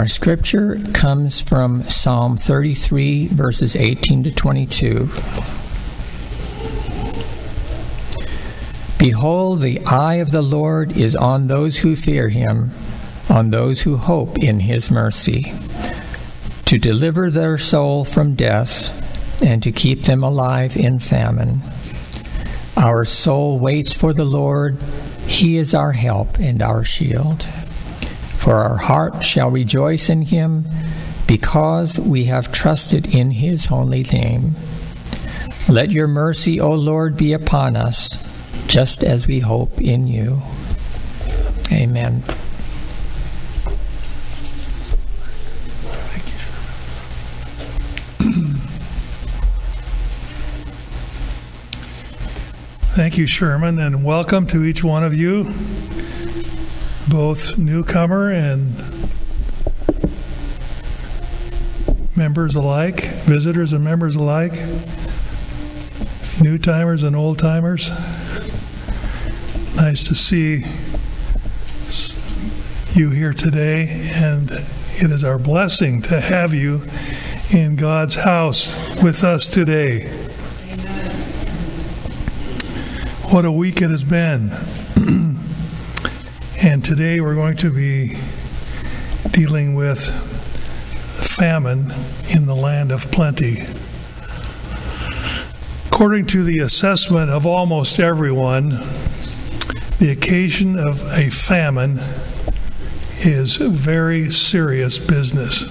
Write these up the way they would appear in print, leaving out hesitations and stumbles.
Our scripture comes from Psalm 33, verses 18 to 22. Behold, the eye of the Lord is on those who fear him, on those who hope in his mercy, to deliver their soul from death and to keep them alive in famine. Our soul waits for the Lord. He is our help and our shield. For our heart shall rejoice in him, because we have trusted in his holy name. Let your mercy, O Lord, be upon us, just as we hope in you. Amen. Thank you, Sherman, and welcome to each one of you, both newcomer and members alike, visitors and members alike, new timers and old timers. Nice to see you here today, and it is our blessing to have you in God's house with us today. What a week it has been. And today we're going to be dealing with famine in the land of plenty. According to the assessment of almost everyone, the occasion of a famine is very serious business.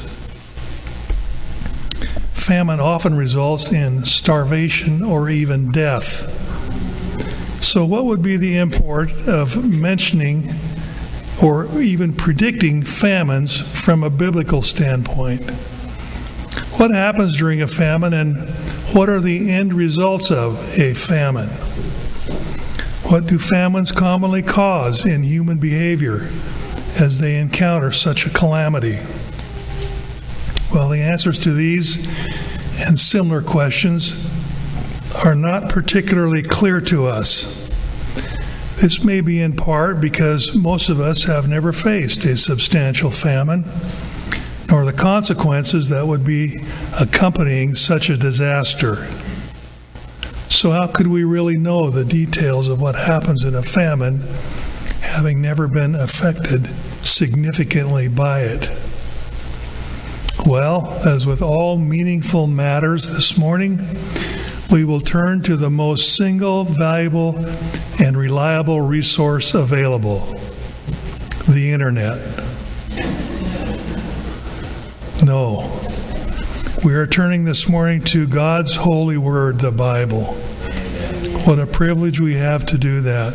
Famine often results in starvation or even death. So what would be the import of mentioning or even predicting famines from a biblical standpoint? What happens during a famine, and what are the end results of a famine? What do famines commonly cause in human behavior as they encounter such a calamity? Well, the answers to these and similar questions are not particularly clear to us. This may be in part because most of us have never faced a substantial famine, nor the consequences that would be accompanying such a disaster. So how could we really know the details of what happens in a famine, having never been affected significantly by it? Well, as with all meaningful matters this morning, we will turn to the most single, valuable, and reliable resource available, the Internet. No. We are turning this morning to God's holy word, the Bible. What a privilege we have to do that.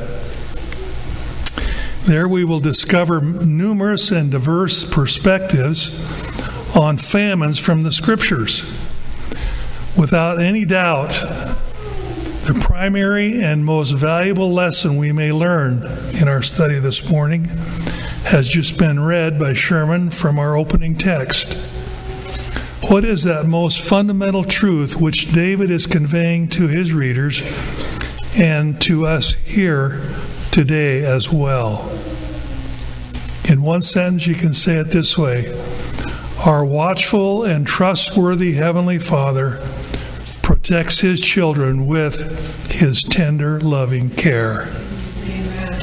There we will discover numerous and diverse perspectives on famines from the Scriptures. Without any doubt, the primary and most valuable lesson we may learn in our study this morning has just been read by Sherman from our opening text. What is that most fundamental truth which David is conveying to his readers and to us here today as well? In one sentence, you can say it this way: our watchful and trustworthy Heavenly Father protects his children with his tender, loving care. Amen.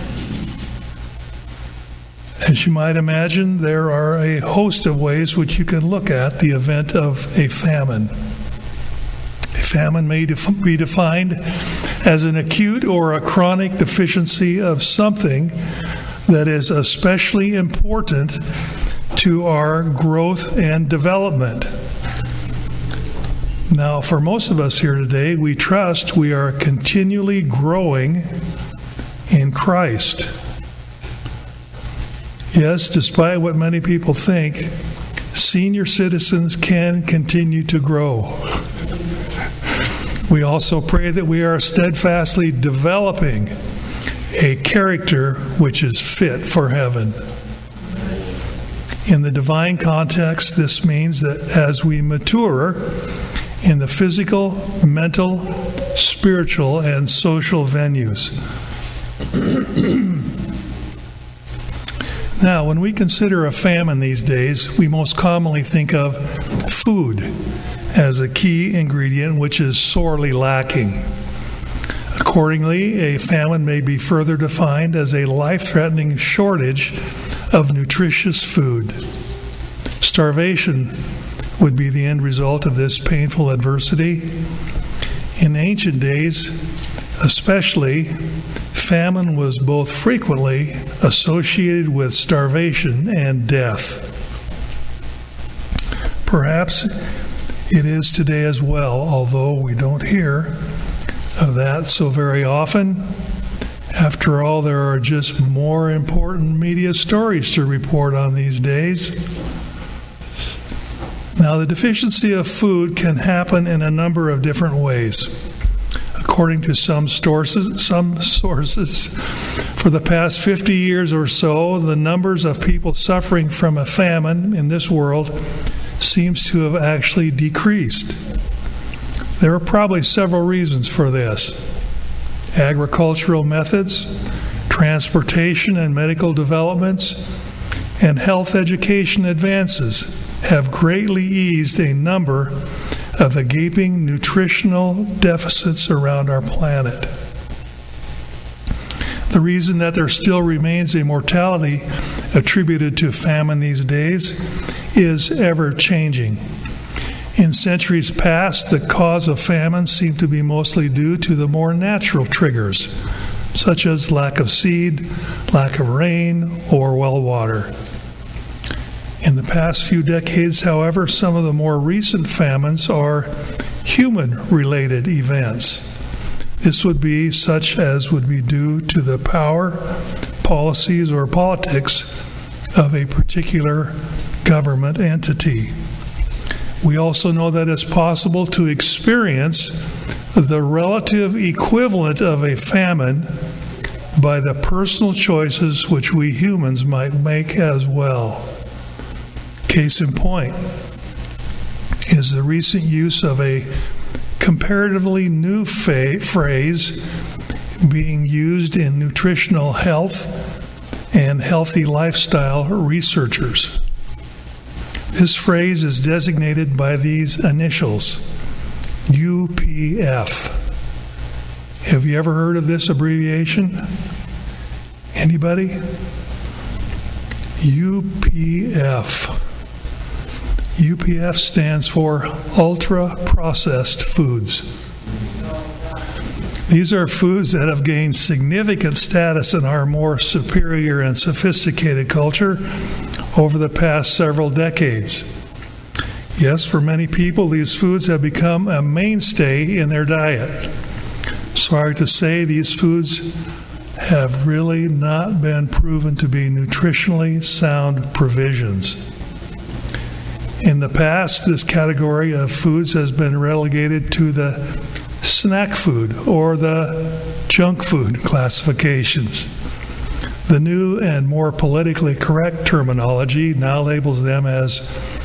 As you might imagine, there are a host of ways which you can look at the event of a famine. A famine may be defined as an acute or a chronic deficiency of something that is especially important to our growth and development. Now, for most of us here today, we trust we are continually growing in Christ. Yes, despite what many people think, senior citizens can continue to grow. We also pray that we are steadfastly developing a character which is fit for heaven. In the divine context, this means that as we mature in the physical, mental, spiritual, and social venues. Now, when we consider a famine these days, we most commonly think of food as a key ingredient which is sorely lacking. Accordingly, a famine may be further defined as a life-threatening shortage of nutritious food. Starvation would be the end result of this painful adversity. In ancient days, especially, famine was both frequently associated with starvation and death. Perhaps it is today as well, although we don't hear of that so very often. After all, there are just more important media stories to report on these days. Now, the deficiency of food can happen in a number of different ways. According to some sources, for the past 50 years or so, the numbers of people suffering from a famine in this world seems to have actually decreased. There are probably several reasons for this. Agricultural methods, transportation and medical developments, and health education advances have greatly eased a number of the gaping nutritional deficits around our planet. The reason that there still remains a mortality attributed to famine these days is ever-changing. In centuries past, the cause of famine seemed to be mostly due to the more natural triggers, such as lack of seed, lack of rain, or well water. In the past few decades, however, some of the more recent famines are human-related events. This would be such as would be due to the power, policies, or politics of a particular government entity. We also know that it's possible to experience the relative equivalent of a famine by the personal choices which we humans might make as well. Case in point is the recent use of a comparatively new phrase being used in nutritional health and healthy lifestyle researchers. This phrase is designated by these initials, UPF. Have you ever heard of this abbreviation? Anybody? UPF. UPF stands for ultra-processed foods. These are foods that have gained significant status in our more superior and sophisticated culture over the past several decades. Yes, for many people, these foods have become a mainstay in their diet. Sorry to say, these foods have really not been proven to be nutritionally sound provisions. In the past, this category of foods has been relegated to the snack food or the junk food classifications. The new and more politically correct terminology now labels them as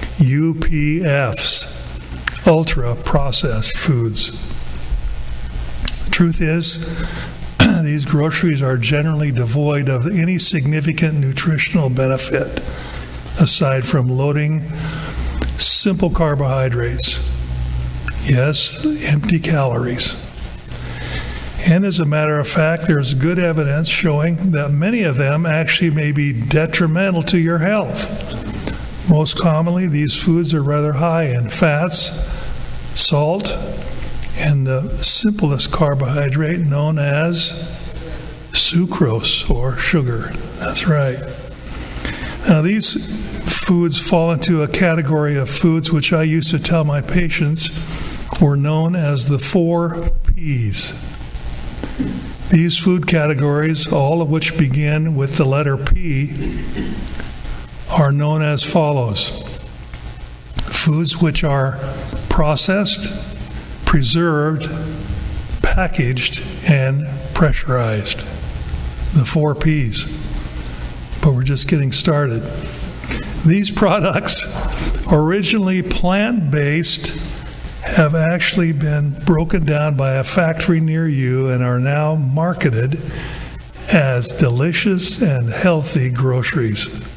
UPFs, ultra-processed foods. Truth is, these groceries are generally devoid of any significant nutritional benefit, aside from loading simple carbohydrates. Yes, empty calories. And as a matter of fact, there's good evidence showing that many of them actually may be detrimental to your health. Most commonly, these foods are rather high in fats, salt, and the simplest carbohydrate known as sucrose or sugar. That's right. Now, these foods fall into a category of foods which I used to tell my patients were known as the 4 Ps. These food categories, all of which begin with the letter P, are known as follows. Foods which are processed, preserved, packaged, and pressurized. The 4 Ps. But we're just getting started. These products, originally plant-based, have actually been broken down by a factory near you and are now marketed as delicious and healthy groceries.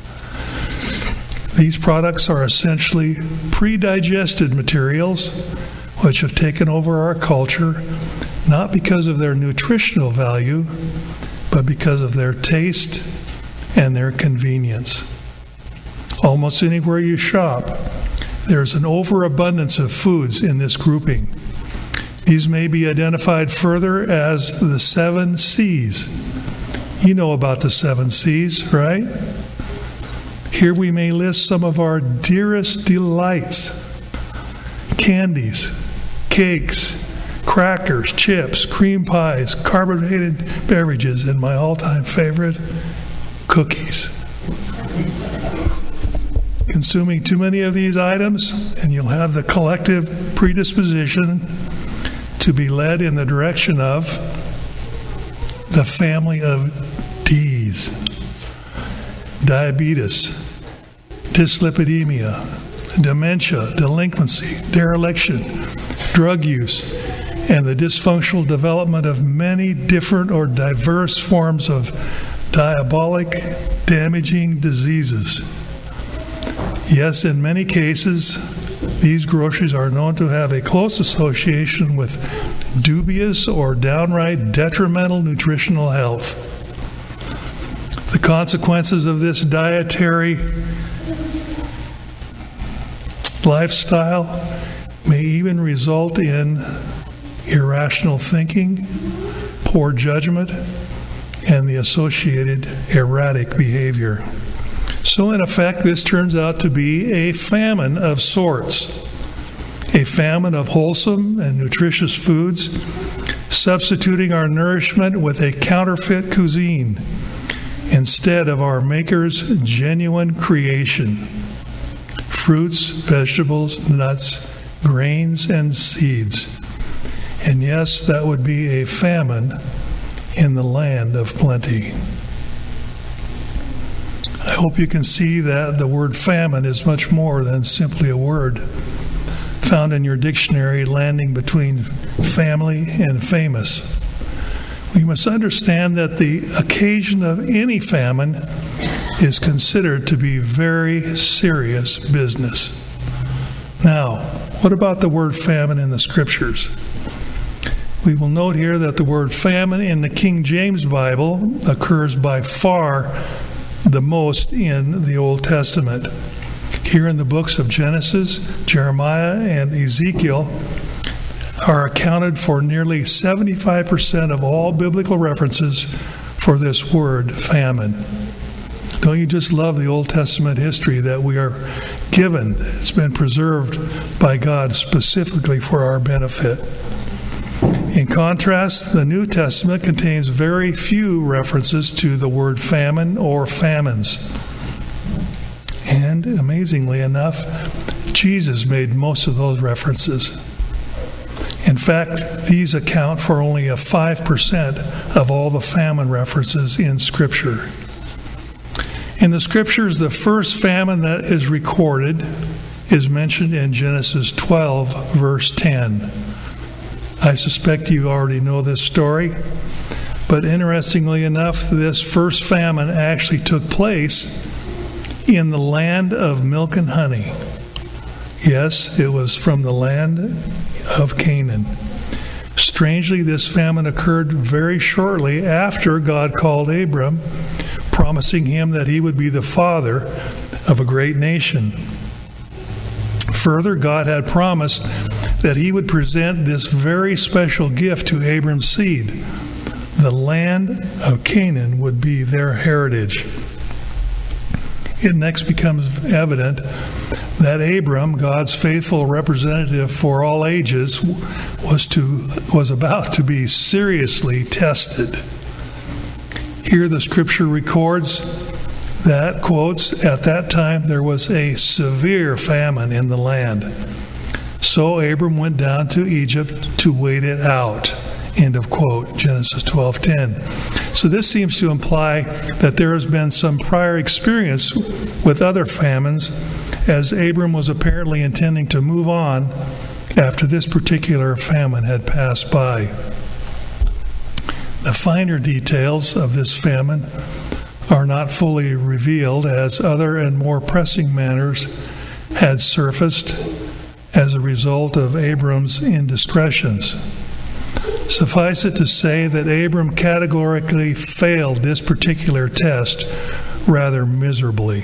These products are essentially pre-digested materials which have taken over our culture, not because of their nutritional value, but because of their taste and their convenience. Almost anywhere you shop, there's an overabundance of foods in this grouping. These may be identified further as the 7 C's. You know about the 7 C's, right? Here we may list some of our dearest delights: candies, cakes, crackers, chips, cream pies, carbonated beverages, and my all-time favorite, cookies. Consuming too many of these items, and you'll have the collective predisposition to be led in the direction of the family of D's: diabetes, dyslipidemia, dementia, delinquency, dereliction, drug use, and the dysfunctional development of many different or diverse forms of diabolic, damaging diseases. Yes, in many cases, these groceries are known to have a close association with dubious or downright detrimental nutritional health. The consequences of this dietary lifestyle may even result in irrational thinking, poor judgment, and the associated erratic behavior. So in effect, this turns out to be a famine of sorts. A famine of wholesome and nutritious foods, substituting our nourishment with a counterfeit cuisine instead of our Maker's genuine creation: fruits, vegetables, nuts, grains, and seeds. And yes, that would be a famine in the land of plenty. I hope you can see that the word famine is much more than simply a word found in your dictionary landing between family and famous. We must understand that the occasion of any famine is considered to be very serious business. Now, what about the word famine in the Scriptures? We will note here that the word famine in the King James Bible occurs by far the most in the Old Testament. Here in the books of Genesis, Jeremiah, and Ezekiel are accounted for nearly 75% of all biblical references for this word, famine. Don't you just love the Old Testament history that we are given? It's been preserved by God specifically for our benefit. In contrast, the New Testament contains very few references to the word famine or famines. And amazingly enough, Jesus made most of those references. In fact, these account for only 5% of all the famine references in Scripture. In the Scriptures, the first famine that is recorded is mentioned in Genesis 12, verse 10. I suspect you already know this story, but interestingly enough, this first famine actually took place in the land of milk and honey. Yes, it was from the land of Canaan. Strangely, this famine occurred very shortly after God called Abram, promising him that he would be the father of a great nation. Further, God had promised that he would present this very special gift to Abram's seed. The land of Canaan would be their heritage. It next becomes evident that Abram, God's faithful representative for all ages, was about to be seriously tested. Here the Scripture records that, quotes, "At that time there was a severe famine in the land. So Abram went down to Egypt to wait it out." End of quote, Genesis 12:10. So this seems to imply that there has been some prior experience with other famines, as Abram was apparently intending to move on after this particular famine had passed by. The finer details of this famine are not fully revealed, as other and more pressing matters had surfaced as a result of Abram's indiscretions. Suffice it to say that Abram categorically failed this particular test rather miserably.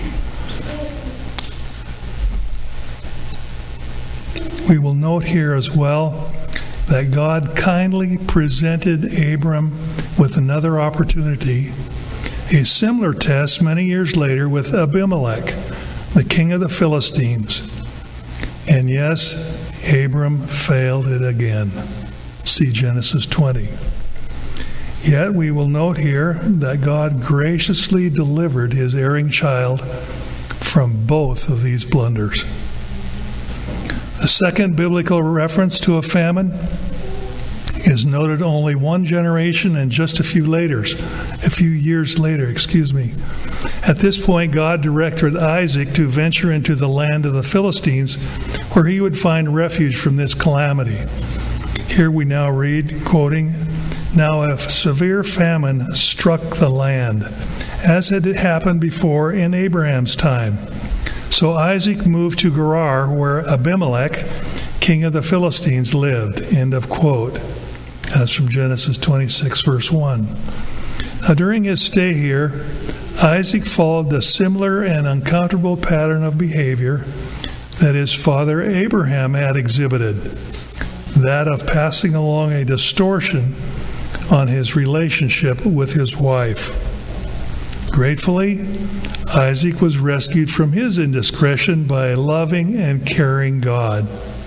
We will note here as well that God kindly presented Abram with another opportunity, a similar test many years later with Abimelech, the king of the Philistines. And yes, Abram failed it again. See Genesis 20. Yet we will note here that God graciously delivered his erring child from both of these blunders. The second biblical reference to a famine is noted only one generation and just a few years later. At this point, God directed Isaac to venture into the land of the Philistines, where he would find refuge from this calamity. Here we now read, quoting, "Now a severe famine struck the land, as had happened before in Abraham's time. So Isaac moved to Gerar, where Abimelech, king of the Philistines, lived." End of quote. That's from Genesis 26, verse 1. Now, during his stay here, Isaac followed the similar and uncomfortable pattern of behavior that his father Abraham had exhibited, that of passing along a distortion on his relationship with his wife. Gratefully, Isaac was rescued from his indiscretion by a loving and caring God.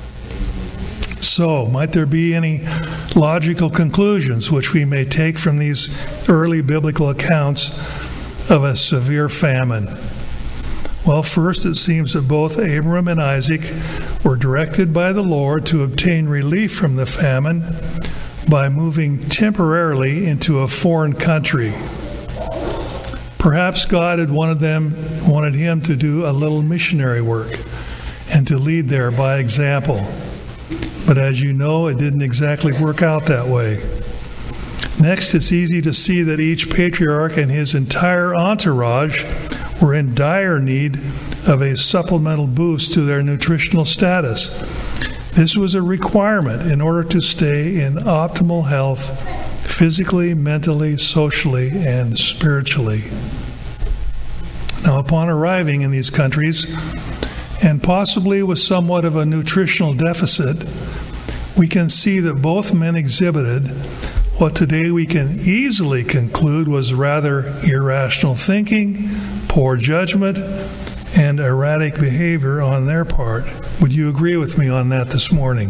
So, might there be any logical conclusions which we may take from these early biblical accounts of a severe famine? Well, first, it seems that both Abram and Isaac were directed by the Lord to obtain relief from the famine by moving temporarily into a foreign country. Perhaps God had wanted him to do a little missionary work and to lead there by example. But as you know, it didn't exactly work out that way. Next, it's easy to see that each patriarch and his entire entourage were in dire need of a supplemental boost to their nutritional status. This was a requirement in order to stay in optimal health, physically, mentally, socially, and spiritually. Now, upon arriving in these countries, and possibly with somewhat of a nutritional deficit, we can see that both men exhibited what today we can easily conclude was rather irrational thinking, poor judgment, and erratic behavior on their part. Would you agree with me on that this morning?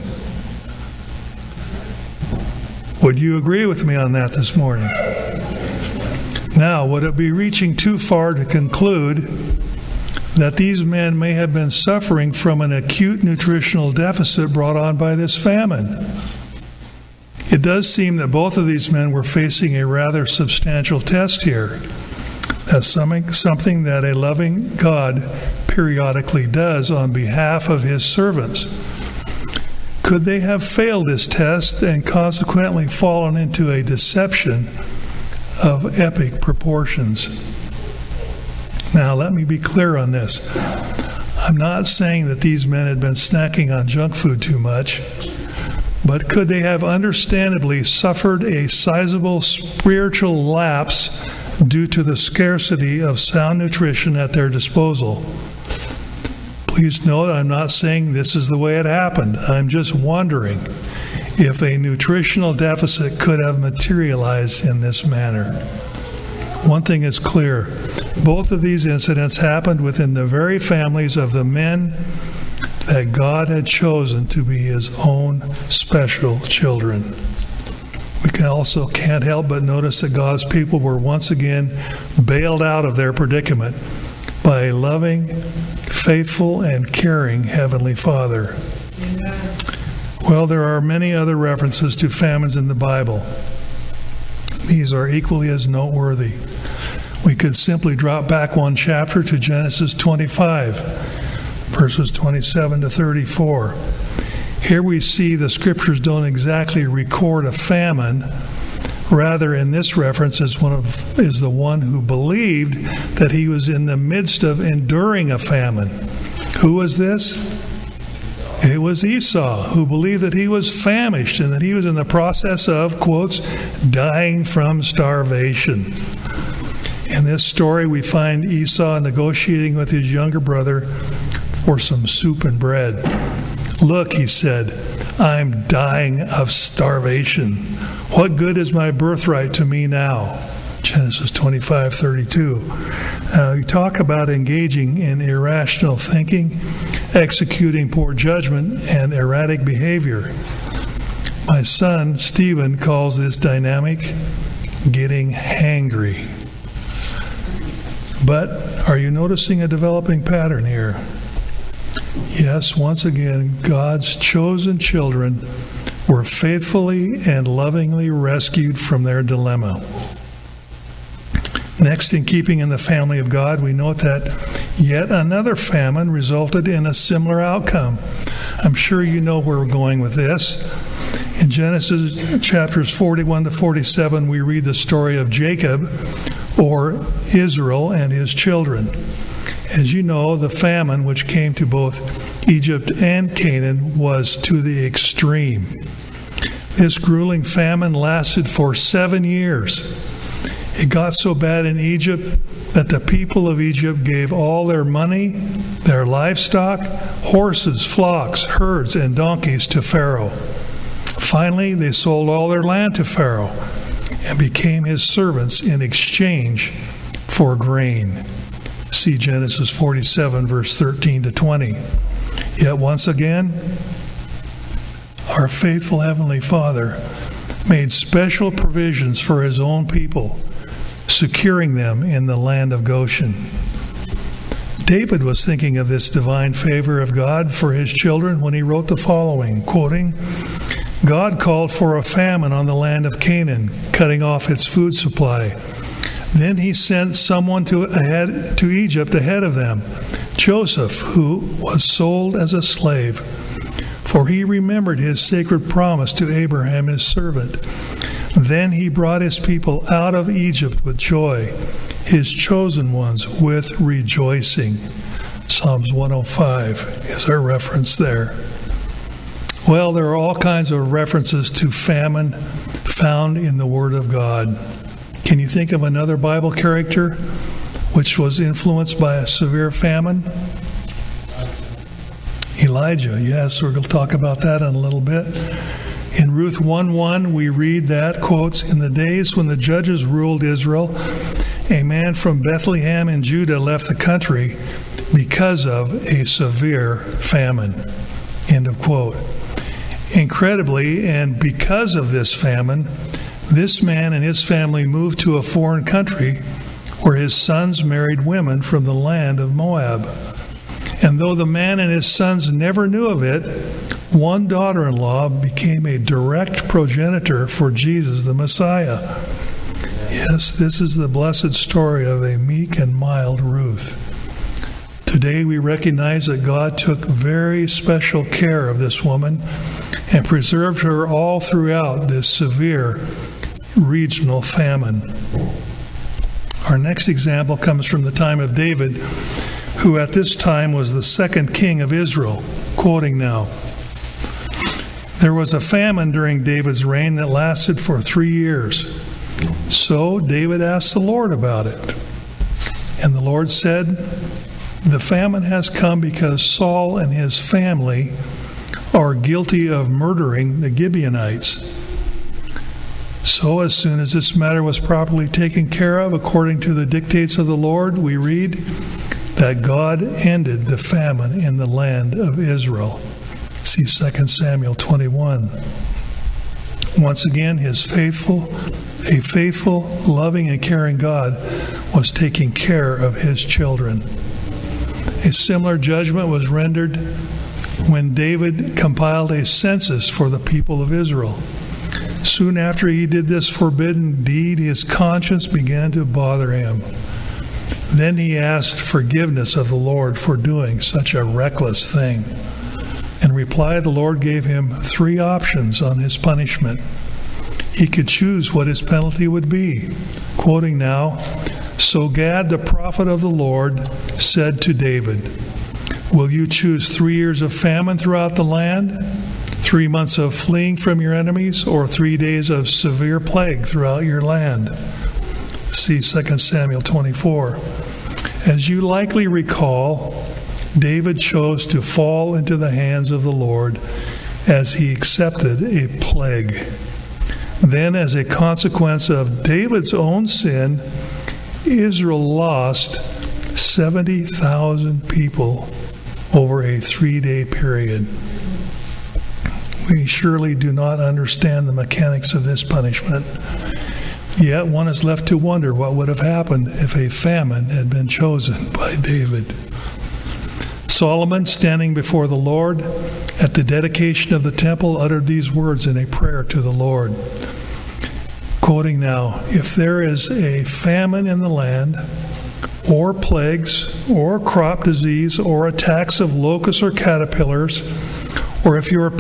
Would you agree with me on that this morning? Now, would it be reaching too far to conclude that these men may have been suffering from an acute nutritional deficit brought on by this famine? It does seem that both of these men were facing a rather substantial test here. That's something that a loving God periodically does on behalf of his servants. Could they have failed this test and consequently fallen into a deception of epic proportions? Now, let me be clear on this. I'm not saying that these men had been snacking on junk food too much, but could they have understandably suffered a sizable spiritual lapse due to the scarcity of sound nutrition at their disposal? Please note, I'm not saying this is the way it happened. I'm just wondering if a nutritional deficit could have materialized in this manner. One thing is clear. Both of these incidents happened within the very families of the men that God had chosen to be his own special children. We can't help but notice that God's people were once again bailed out of their predicament by a loving, faithful, and caring Heavenly Father. Well, there are many other references to famines in the Bible. These are equally as noteworthy. We could simply drop back one chapter to Genesis 25, verses 27 to 34. Here we see the scriptures don't exactly record a famine, Rather, in this reference, is the one who believed that he was in the midst of enduring a famine. Who was this? It was Esau, who believed that he was famished and that he was in the process of, quotes, dying from starvation. In this story, we find Esau negotiating with his younger brother for some soup and bread. "Look," he said, "I'm dying of starvation. What good is my birthright to me now?" Genesis 25:32. You talk about engaging in irrational thinking, executing poor judgment, and erratic behavior. My son, Stephen, calls this dynamic getting hangry. But are you noticing a developing pattern here? Yes, once again, God's chosen children were faithfully and lovingly rescued from their dilemma. Next, in keeping in the family of God, we note that yet another famine resulted in a similar outcome. I'm sure you know where we're going with this. In Genesis chapters 41 to 47, we read the story of Jacob, or Israel, and his children. As you know, the famine which came to both Egypt and Canaan was to the extreme. This grueling famine lasted for 7 years. It got so bad in Egypt that the people of Egypt gave all their money, their livestock, horses, flocks, herds, and donkeys to Pharaoh. Finally, they sold all their land to Pharaoh and became his servants in exchange for grain. See Genesis 47, verse 13 to 20. Yet once again, our faithful Heavenly Father made special provisions for his own people, securing them in the land of Goshen. David was thinking of this divine favor of God for his children when he wrote the following, quoting, "God called for a famine on the land of Canaan, cutting off its food supply. Then he sent someone to Egypt ahead of them, Joseph, who was sold as a slave. For he remembered his sacred promise to Abraham, his servant. Then he brought his people out of Egypt with joy, his chosen ones with rejoicing." Psalms 105 is our reference there. Well, there are all kinds of references to famine found in the Word of God. Can you think of another Bible character which was influenced by a severe famine? Elijah, yes, we're going to talk about that in a little bit. In Ruth 1:1, we read that, quotes, "In the days when the judges ruled Israel, a man from Bethlehem in Judah left the country because of a severe famine." End of quote. Incredibly, and because of this famine, this man and his family moved to a foreign country where his sons married women from the land of Moab. And though the man and his sons never knew of it, one daughter-in-law became a direct progenitor for Jesus the Messiah. Yes, this is the blessed story of a meek and mild Ruth. Today we recognize that God took very special care of this woman and preserved her all throughout this severe regional famine. Our next example comes from the time of David, who at this time was the second king of Israel. Quoting now, "There was a famine during David's reign that lasted for 3 years. So David asked the Lord about it. And the Lord said, 'The famine has come because Saul and his family are guilty of murdering the Gibeonites.' So as soon as this matter was properly taken care of according to the dictates of the Lord, we read that God ended the famine in the land of Israel." See 2 Samuel 21. Once again, a faithful, loving, and caring God was taking care of his children. A similar judgment was rendered when David compiled a census for the people of Israel. Soon after he did this forbidden deed, his conscience began to bother him. Then he asked forgiveness of the Lord for doing such a reckless thing. In reply, the Lord gave him 3 options on his punishment. he could choose what his penalty would be. Quoting now, "So Gad, the prophet of the Lord, said to David, 'Will you choose 3 years of famine throughout the land, 3 months of fleeing from your enemies, or 3 days of severe plague throughout your land?'" See 2 Samuel 24. As you likely recall, David chose to fall into the hands of the Lord as he accepted a plague. Then, as a consequence of David's own sin, Israel lost 70,000 people over a 3-day period. We surely do not understand the mechanics of this punishment. Yet one is left to wonder what would have happened if a famine had been chosen by David. Solomon, standing before the Lord at the dedication of the temple, uttered these words in a prayer to the Lord. Quoting now, "If there is a famine in the land, or plagues, or crop disease, or attacks of locusts or caterpillars, or if your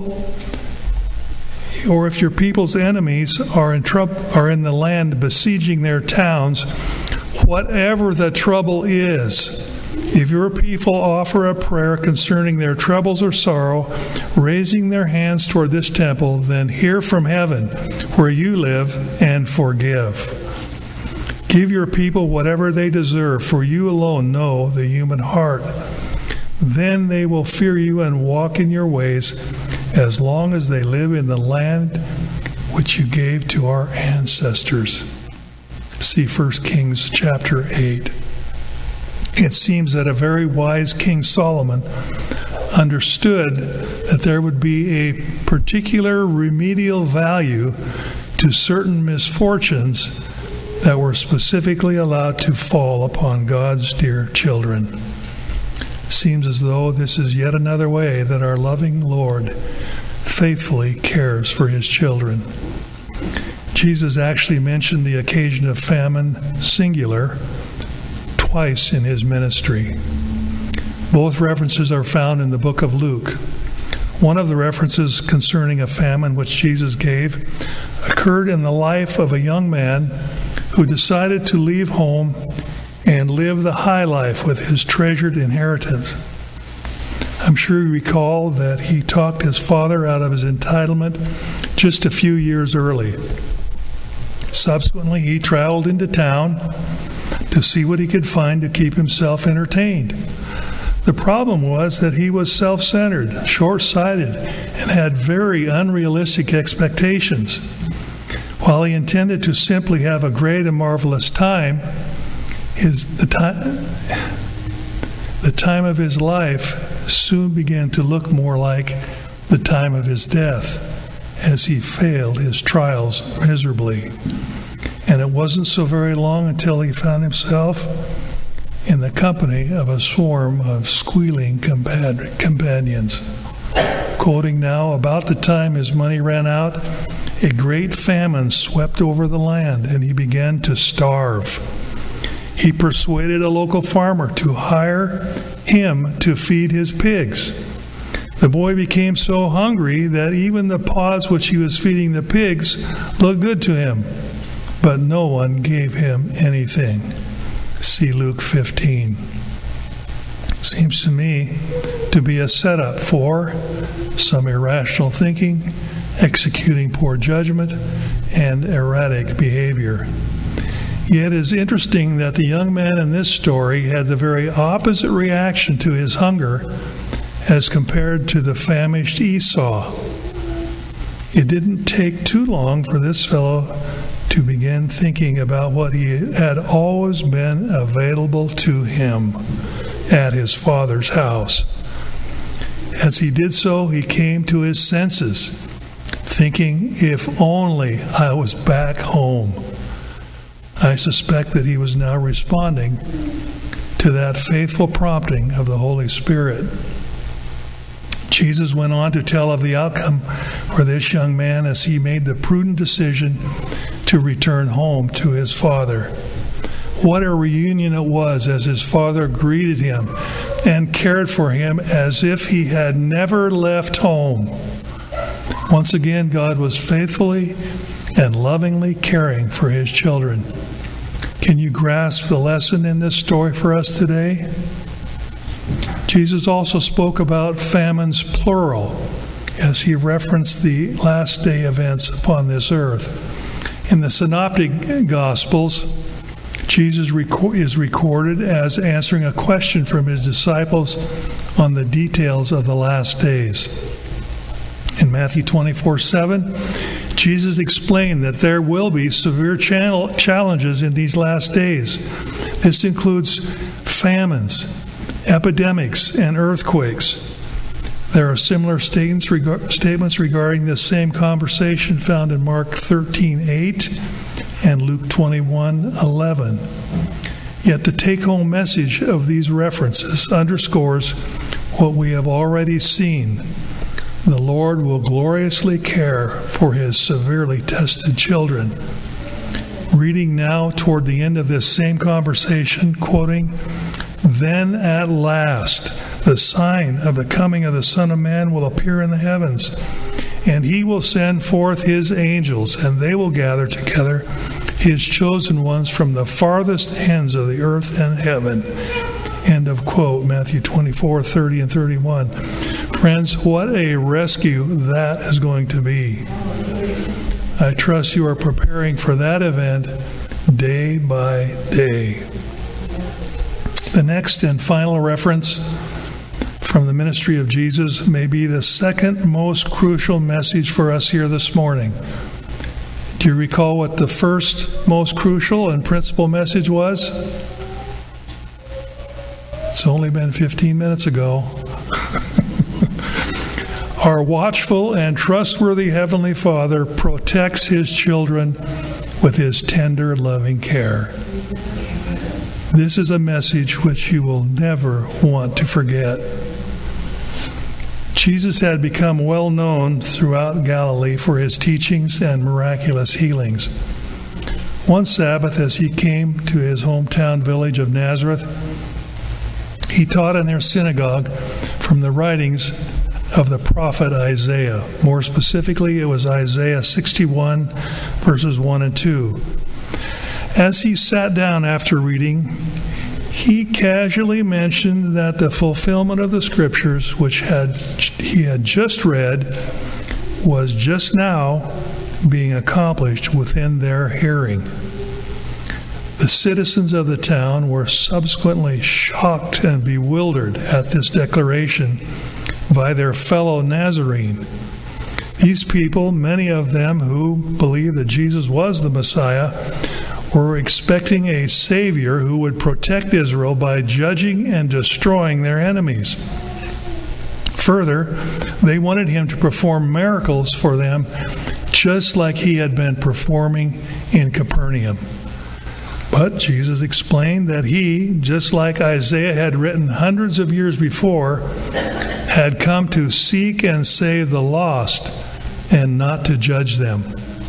people's enemies are in the land besieging their towns, whatever the trouble is, if your people offer a prayer concerning their troubles or sorrow, raising their hands toward this temple, then hear from heaven where you live and forgive. Give your people whatever they deserve, for you alone know the human heart. Then they will fear you and walk in your ways as long as they live in the land which you gave to our ancestors." See 1 Kings chapter 8. It seems that a very wise King Solomon understood that there would be a particular remedial value to certain misfortunes that were specifically allowed to fall upon God's dear children. Seems as though this is yet another way that our loving Lord faithfully cares for his children. Jesus actually mentioned the occasion of famine, singular, twice in his ministry. Both references are found in the book of Luke. One of the references concerning a famine which Jesus gave occurred in the life of a young man who decided to leave home and live the high life with his treasured inheritance. I'm sure you recall that he talked his father out of his entitlement just a few years early. Subsequently, he traveled into town to see what he could find to keep himself entertained. The problem was that he was self-centered, short-sighted, and had very unrealistic expectations. While he intended to simply have a great and marvelous time, the time of his life soon began to look more like the time of his death as he failed his trials miserably. And it wasn't so very long until he found himself in the company of a swarm of squealing companions. Quoting now, "About the time his money ran out, a great famine swept over the land, and he began to starve. He persuaded a local farmer to hire him to feed his pigs. The boy became so hungry that even the pods which he was feeding the pigs looked good to him, but no one gave him anything." See Luke 15. Seems to me to be a setup for some irrational thinking, executing poor judgment, and erratic behavior. Yet it is interesting that the young man in this story had the very opposite reaction to his hunger as compared to the famished Esau. It didn't take too long for this fellow to begin thinking about what he had always been available to him at his father's house. As he did so, he came to his senses, thinking, "If only I was back home." I suspect that he was now responding to that faithful prompting of the Holy Spirit. Jesus went on to tell of the outcome for this young man as he made the prudent decision to return home to his father. What a reunion it was as his father greeted him and cared for him as if he had never left home. Once again, God was faithfully and lovingly caring for his children. Can you grasp the lesson in this story for us today? Jesus also spoke about famines plural as he referenced the last day events upon this earth. In the Synoptic Gospels, Jesus is recorded as answering a question from his disciples on the details of the last days. In Matthew 24:7, Jesus explained that there will be severe challenges in these last days. This includes famines, epidemics, and earthquakes. There are similar statements regarding this same conversation found in Mark 13:8 and Luke 21:11. Yet the take-home message of these references underscores what we have already seen. The Lord will gloriously care for his severely tested children. Reading now toward the end of this same conversation, quoting, "Then at last the sign of the coming of the Son of Man will appear in the heavens, and he will send forth his angels, and they will gather together his chosen ones from the farthest ends of the earth and heaven." End of quote, Matthew 24:30 and 31. Friends, what a rescue that is going to be. I trust you are preparing for that event day by day. The next and final reference from the ministry of Jesus may be the second most crucial message for us here this morning. Do you recall what the first most crucial and principal message was? It's only been 15 minutes ago. Our watchful and trustworthy Heavenly Father protects his children with his tender, loving care. This is a message which you will never want to forget. Jesus had become well known throughout Galilee for his teachings and miraculous healings. One Sabbath, as he came to his hometown village of Nazareth, he taught in their synagogue from the writings of the prophet Isaiah. More specifically, it was Isaiah 61, verses 1 and 2. As he sat down after reading, he casually mentioned that the fulfillment of the scriptures, which he had just read, was just now being accomplished within their hearing. The citizens of the town were subsequently shocked and bewildered at this declaration by their fellow Nazarene. These people, many of them who believed that Jesus was the Messiah, were expecting a Savior who would protect Israel by judging and destroying their enemies. Further, they wanted him to perform miracles for them, just like he had been performing in Capernaum. But Jesus explained that he, just like Isaiah had written hundreds of years before, had come to seek and save the lost and not to judge them.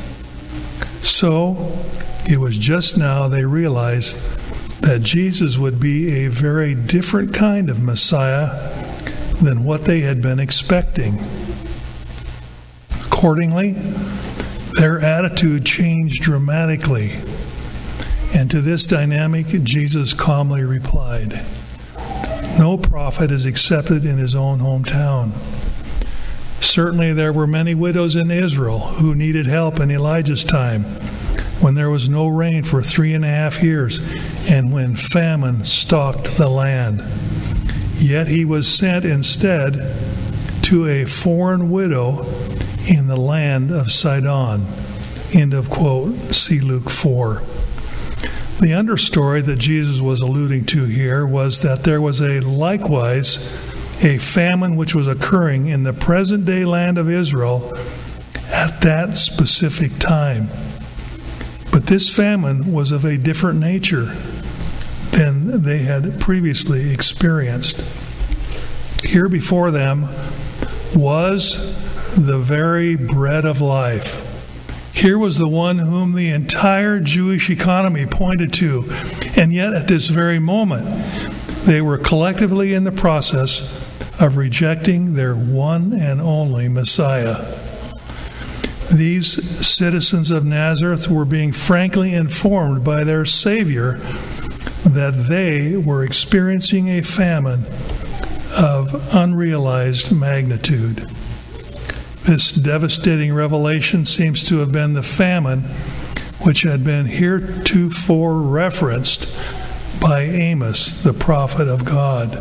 So, it was just now they realized that Jesus would be a very different kind of Messiah than what they had been expecting. Accordingly, their attitude changed dramatically. And to this dynamic, Jesus calmly replied, "No prophet is accepted in his own hometown." Certainly there were many widows in Israel who needed help in Elijah's time, when there was no rain for 3.5 years, and when famine stalked the land. Yet he was sent instead to a foreign widow in the land of Sidon. End of quote. See Luke 4. The understory that Jesus was alluding to here was that there was likewise a famine which was occurring in the present-day land of Israel at that specific time. But this famine was of a different nature than they had previously experienced. Here before them was the very bread of life. Here was the one whom the entire Jewish economy pointed to, and yet at this very moment, they were collectively in the process of rejecting their one and only Messiah. These citizens of Nazareth were being frankly informed by their Savior that they were experiencing a famine of unrealized magnitude. This devastating revelation seems to have been the famine which had been heretofore referenced by Amos, the prophet of God.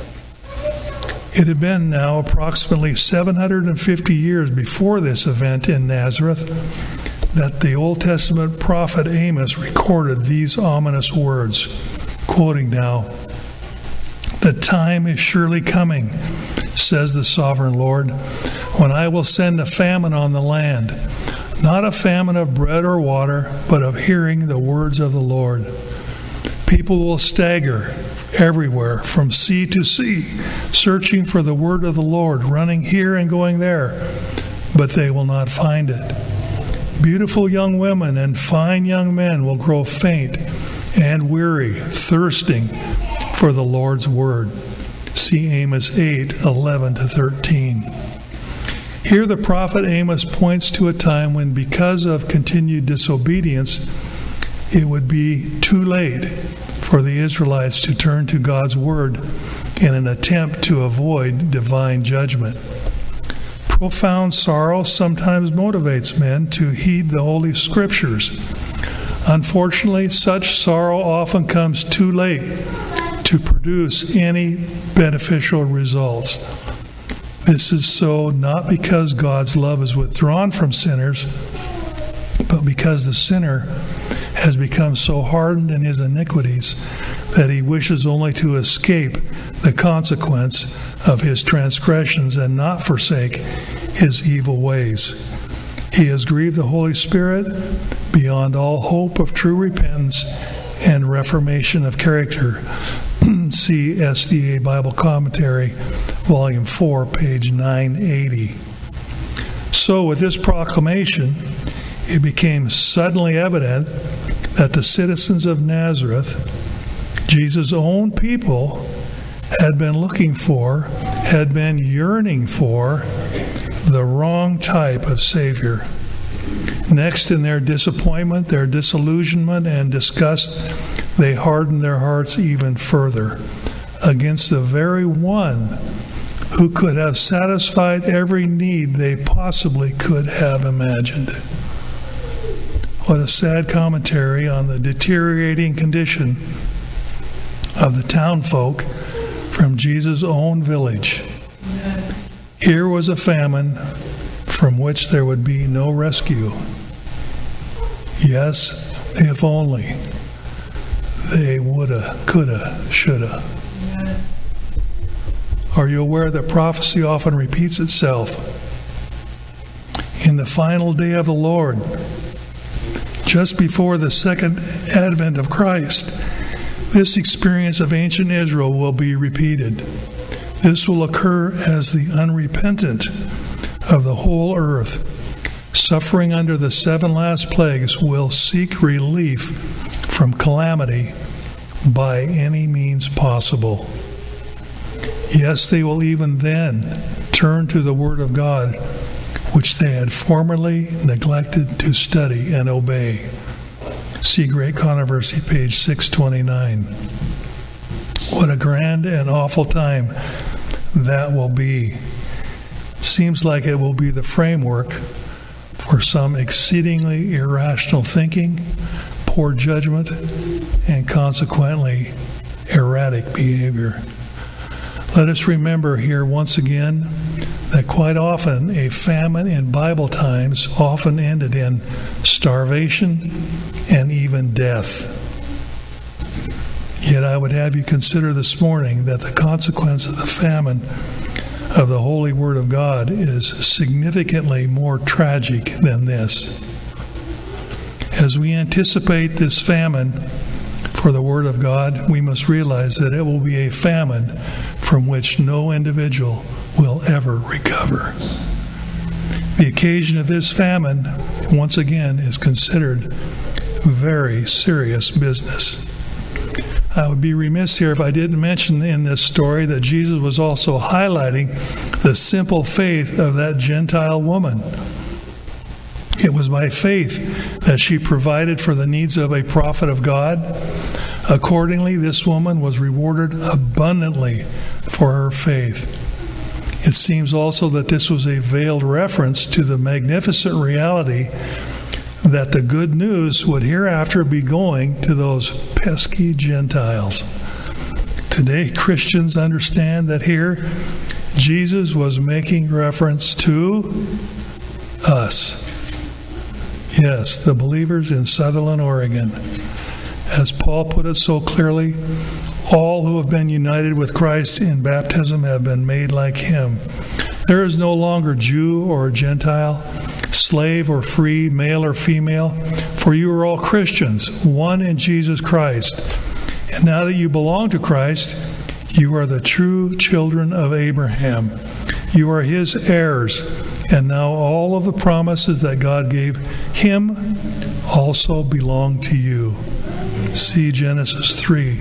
It had been now approximately 750 years before this event in Nazareth that the Old Testament prophet Amos recorded these ominous words, quoting now, "The time is surely coming, says the sovereign Lord, when I will send a famine on the land, not a famine of bread or water, but of hearing the words of the Lord. People will stagger everywhere from sea to sea, searching for the word of the Lord, running here and going there, but they will not find it. Beautiful young women and fine young men will grow faint and weary, thirsting for the Lord's word." See Amos 8:11-13. Here the prophet Amos points to a time when, because of continued disobedience, it would be too late for the Israelites to turn to God's word in an attempt to avoid divine judgment. Profound sorrow sometimes motivates men to heed the Holy Scriptures. Unfortunately, such sorrow often comes too late to produce any beneficial results. This is so not because God's love is withdrawn from sinners, but because the sinner has become so hardened in his iniquities that he wishes only to escape the consequence of his transgressions and not forsake his evil ways. He has grieved the Holy Spirit beyond all hope of true repentance and reformation of character. See SDA Bible Commentary, Volume 4, page 980. So with this proclamation, it became suddenly evident that the citizens of Nazareth, Jesus' own people, had been looking for, had been yearning for, the wrong type of Savior. Next, in their disappointment, their disillusionment, and disgust, they hardened their hearts even further against the very one who could have satisfied every need they possibly could have imagined. What a sad commentary on the deteriorating condition of the townfolk from Jesus' own village. Here was a famine from which there would be no rescue. Yes, if only they woulda, coulda, shoulda. Are you aware that prophecy often repeats itself? In the final day of the Lord, just before the second advent of Christ, this experience of ancient Israel will be repeated. This will occur as the unrepentant of the whole earth, suffering under the 7 last plagues, will seek relief from calamity by any means possible. Yes, they will even then turn to the Word of God, which they had formerly neglected to study and obey. See Great Controversy, page 629. What a grand and awful time that will be. Seems like it will be the framework for some exceedingly irrational thinking, poor judgment, and consequently erratic behavior. Let us remember here once again that quite often a famine in Bible times often ended in starvation and even death. Yet I would have you consider this morning that the consequence of the famine of the Holy Word of God is significantly more tragic than this. As we anticipate this famine for the Word of God, we must realize that it will be a famine from which no individual will ever recover. The occasion of this famine, once again, is considered very serious business. I would be remiss here if I didn't mention in this story that Jesus was also highlighting the simple faith of that Gentile woman. It was by faith that she provided for the needs of a prophet of God. Accordingly, this woman was rewarded abundantly for her faith. It seems also that this was a veiled reference to the magnificent reality that the good news would hereafter be going to those pesky Gentiles. Today, Christians understand that here Jesus was making reference to us. Yes, the believers in Sutherland, Oregon. As Paul put it so clearly, all who have been united with Christ in baptism have been made like him. There is no longer Jew or Gentile, slave or free, male or female, for you are all Christians, one in Jesus Christ. And now that you belong to Christ, you are the true children of Abraham. You are his heirs, and now all of the promises that God gave him also belong to you. See Genesis 3.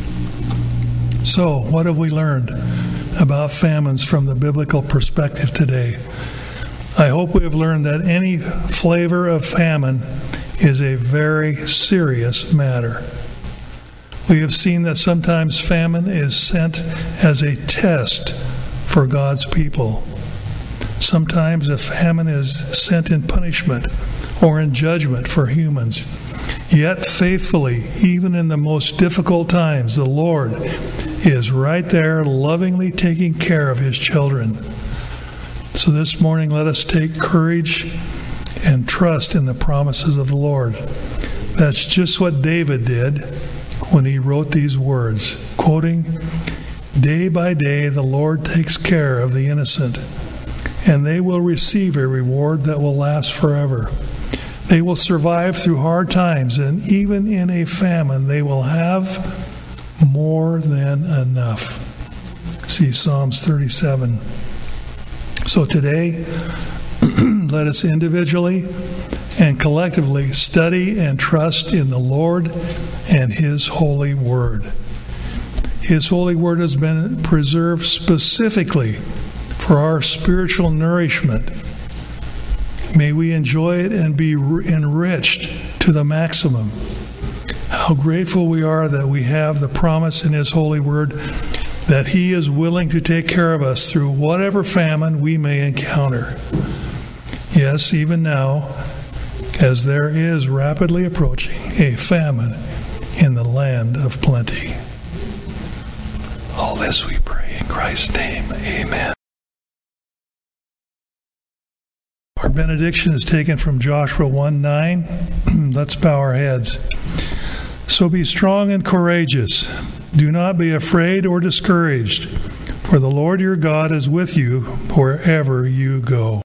So, what have we learned about famines from the biblical perspective today? I hope we have learned that any flavor of famine is a very serious matter. We have seen that sometimes famine is sent as a test for God's people. Sometimes a famine is sent in punishment or in judgment for humans. Yet faithfully, even in the most difficult times, the Lord is right there lovingly taking care of his children. So this morning, let us take courage and trust in the promises of the Lord. That's just what David did when he wrote these words, quoting, "Day by day the Lord takes care of the innocent, and they will receive a reward that will last forever. They will survive through hard times, and even in a famine they will have more than enough." See Psalms 37. So today, let us individually and collectively study and trust in the Lord and his holy word. His holy word has been preserved specifically for our spiritual nourishment. May we enjoy it and be enriched to the maximum. How grateful we are that we have the promise in his holy word that he is willing to take care of us through whatever famine we may encounter. Yes, even now, as there is rapidly approaching a famine in the land of plenty. All this we pray in Christ's name. Amen. Our benediction is taken from Joshua 1:9. Let's bow our heads. So be strong and courageous. Do not be afraid or discouraged, for the Lord your God is with you wherever you go.